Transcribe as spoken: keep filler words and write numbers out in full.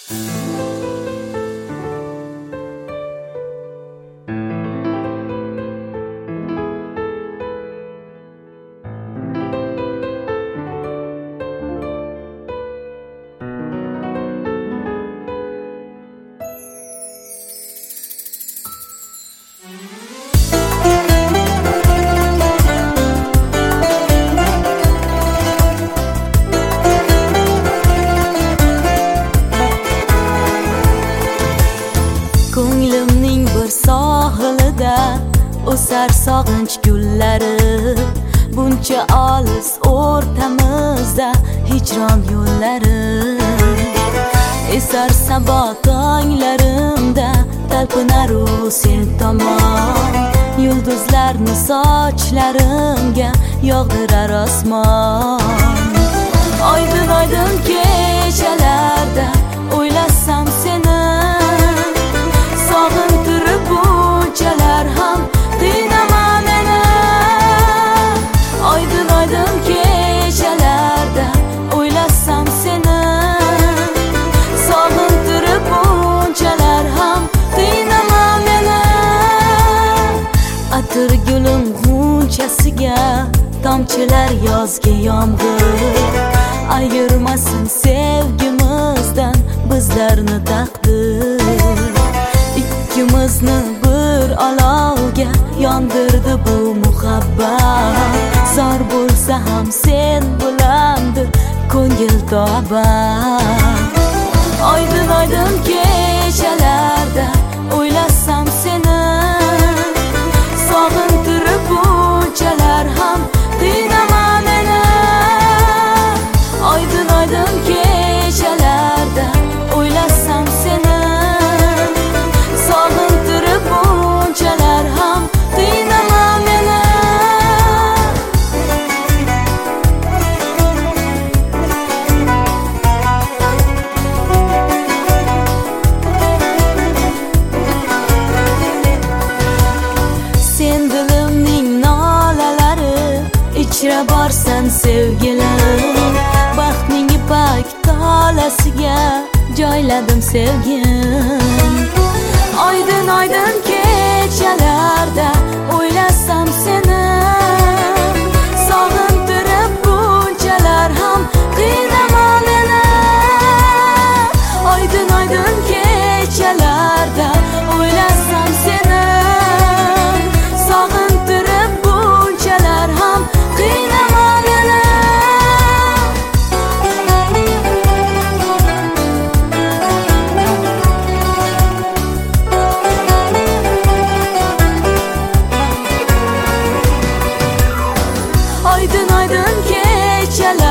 Ko'nglimning bir sohilida o'sar sog'inch gullari, buncha olis o'rtamizda hijron yo'llari. Esar sabah tonglarimda talpinar u sen tomon, yulduzlarni sochlarimga yog'dirar osmon. Oydin oydin kechalarda o'ylasam seni, sog'intirib bunchalar ham qiynama meni. Oydin oydin kechalarda o'ylasam seni, sog'intirib bunchalar ham qiynama meni. Atir gulim g'unchasiga tomchilar yozgi yomg'ir, ayirmasin sevgimizdan bizlarni taqdir. Ikkimizni bir olovga yondirdi bu muhabbat, zor bo'lsa ham sen bilandir ko'ngil tobat. Oydin oydin kechalarda o'ylasam seni, sog'intirib bunchalar ham qiynama meni. Oydin oydin kechalarda o'ylasam seni, sog'intirib bunchalar ham qiynama meni. Sen dilimning nolalari ichra borsan sevgilim, baxtning ipak tolasiga joyladim sevgim. Oydin oydin kechalarda o'ylasam seni, sog'intirib bunchalar ham qiynama meni. Oydin oydin kechalarda o'ylasam seni, sog'intirib bunchalar ham qiynama meni. Oydin oydin kechalar